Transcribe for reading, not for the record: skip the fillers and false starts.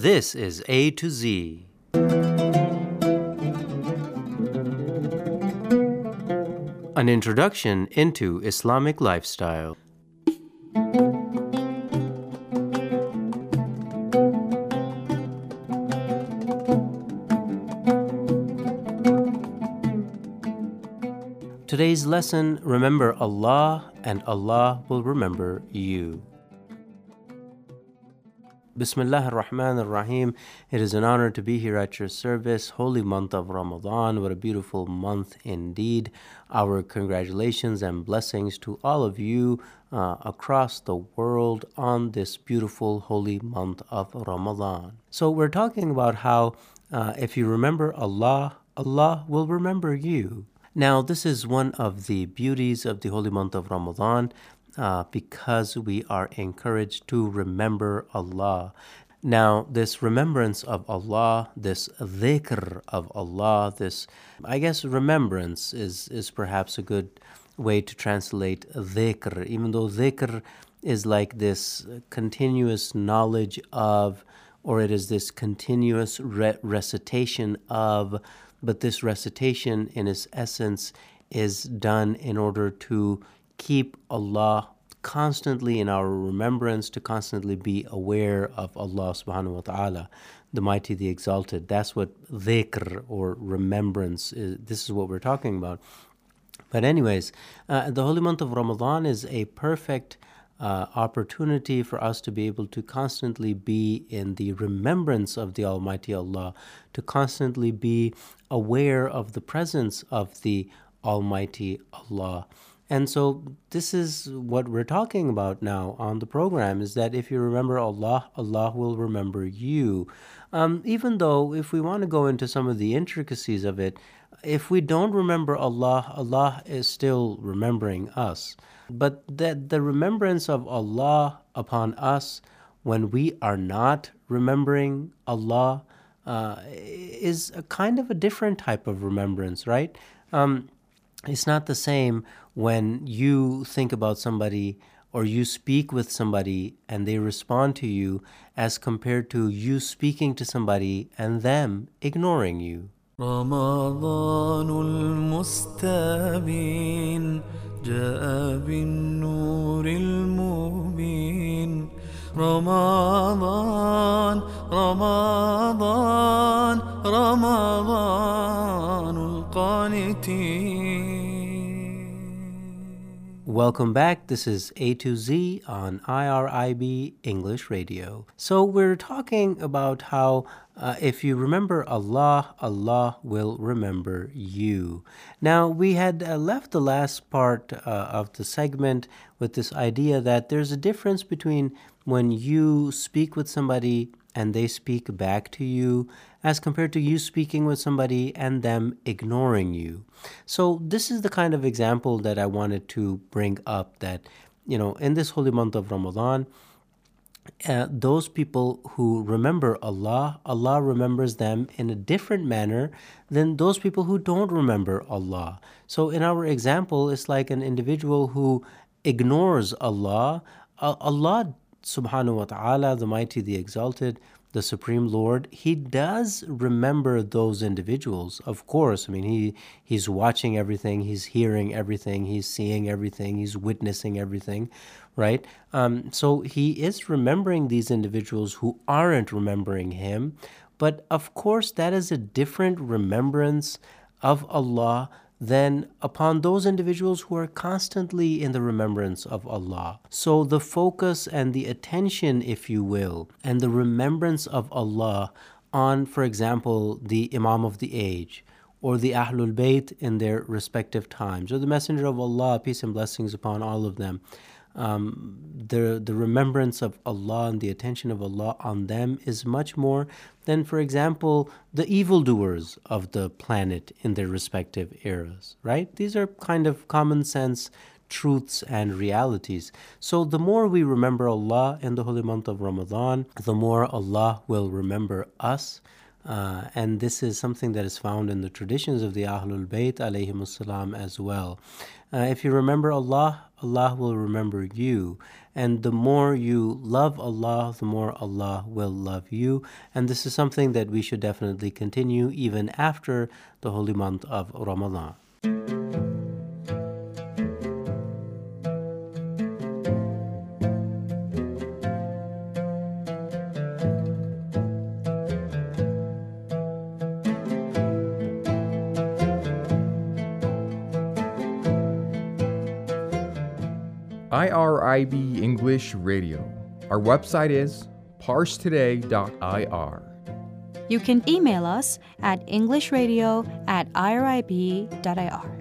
This is A to Z. An introduction into Islamic lifestyle. Today's lesson, remember Allah and Allah will remember you. Bismillah ar-Rahman ar-Rahim. It is an honor to be here at your service. Holy month of Ramadan. What a beautiful month indeed. Our congratulations and blessings to all of you across the world on this beautiful holy month of Ramadan. So we're talking about how if you remember Allah, Allah will remember you. Now, this is one of the beauties of the holy month of Ramadan. Because we are encouraged to remember Allah. Now, this remembrance of Allah, this dhikr of Allah, this, I guess, remembrance is perhaps a good way to translate dhikr, even though dhikr is like this continuous knowledge of, or it is this continuous recitation of, but this recitation in its essence is done in order to keep Allah constantly in our remembrance, to constantly be aware of Allah subhanahu wa ta'ala, the mighty, the exalted. That's what dhikr or remembrance is. This is what we're talking about. But anyways, the holy month of Ramadan is a perfect opportunity for us to be able to constantly be in the remembrance of the Almighty Allah, to constantly be aware of the presence of the Almighty Allah. And so this is what we're talking about now on the program, is that if you remember Allah, Allah will remember you. Even though if we want to go into some of the intricacies of it, if we don't remember Allah, Allah is still remembering us. But the remembrance of Allah upon us when we are not remembering Allah is a kind of a different type of remembrance, right? It's not the same when you think about somebody or you speak with somebody and they respond to you as compared to you speaking to somebody and them ignoring you. رمضان المستبين جاء بالنور المبين رمضان رمضان رمضان القانتين. Welcome back. This is A to Z on IRIB English Radio. So we're talking about how if you remember Allah, Allah will remember you. Now, we had left the last part of the segment with this idea that there's a difference between when you speak with somebody and they speak back to you as compared to you speaking with somebody and them ignoring you. So this is the kind of example that I wanted to bring up, that, you know, in this holy month of Ramadan, those people who remember Allah, Allah remembers them in a different manner than those people who don't remember Allah. So in our example, it's like an individual who ignores Allah. Allah subhanahu wa ta'ala, the mighty, the exalted, the Supreme Lord, He does remember those individuals. Of course, I mean, He's watching everything, He's hearing everything, He's seeing everything, He's witnessing everything, right? So He is remembering these individuals who aren't remembering Him. But of course, that is a different remembrance of Allah than upon those individuals who are constantly in the remembrance of Allah. So the focus and the attention, if you will, and the remembrance of Allah on, for example, the Imam of the age, or the Ahlul Bayt in their respective times, or the Messenger of Allah, peace and blessings upon all of them, the remembrance of Allah and the attention of Allah on them is much more than, for example, the evildoers of the planet in their respective eras, right? These are kind of common sense truths and realities. So the more we remember Allah in the holy month of Ramadan, the more Allah will remember us. And this is something that is found in the traditions of the Ahlul Bayt alayhimus salam as well. If you remember Allah, Allah will remember you. And the more you love Allah, the more Allah will love you. And this is something that we should definitely continue even after the holy month of Ramadan. IRIB English Radio. Our website is parstoday.ir. You can email us at englishradio@irib.ir.